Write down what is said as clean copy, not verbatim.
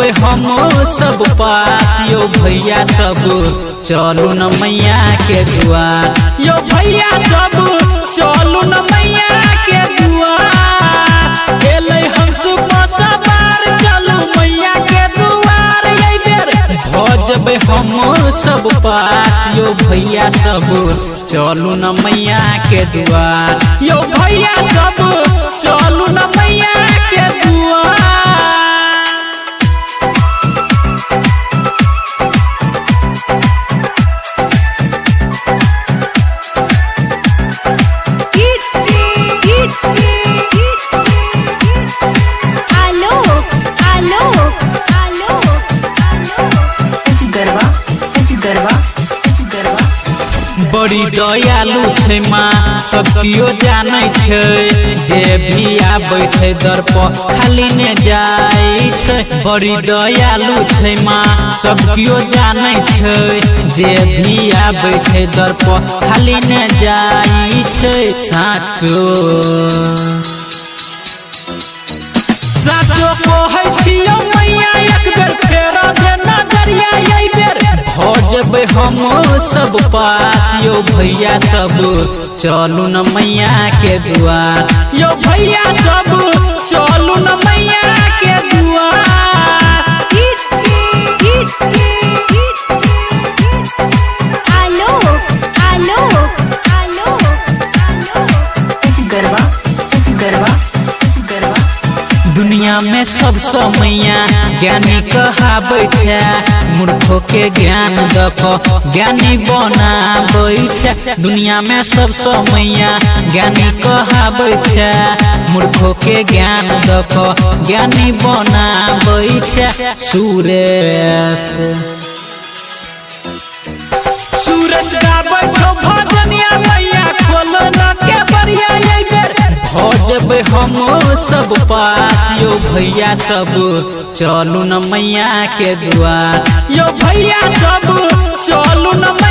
हम सब पास यो भैया सब चलू न मैया के दुआर। यो भैया सब चलू न मैया के दुआर। एलै हम सुबह सवार चलू मैया के दुआर। ये बेर भजबै हम सब पास यो भैया सब चलू न मैया के दुआर। यो भैया सब चलू न मैया के दुआर। बड़ी दयालु छै माँ सब कियो जानै छै। जे भी आबै छै दर पर खाली ने जाय छै। बड़ी दयालु छै माँ सब कियो जानै छै। जे भी आबै छै दर पर खाली ने जाय छै। साचो साचो कहै छियौ मैया एक बेर फेर दे नजरिया। ये बेर भजबै हम सब पास यो भैया सब चलू न मैया के दुआर। यो भैया सब चलू न मैया के दुआर। दुनिया में सबसे मैया ज्ञानी कहाबै छै। मूर्खों के ज्ञान दको ज्ञानी बनाबै छै। दुनिया में सबसे मैया ज्ञानी कहाबै छै। मूर्खों के ज्ञान दको ज्ञानी बनाबै छै। सूरज गाबै छौ भजनिया मैया खोल न के बरिया। ये बेर भजबै हम सब पास यो भैया सब चलू न मैया के दुआर। यो भैया सब चलू न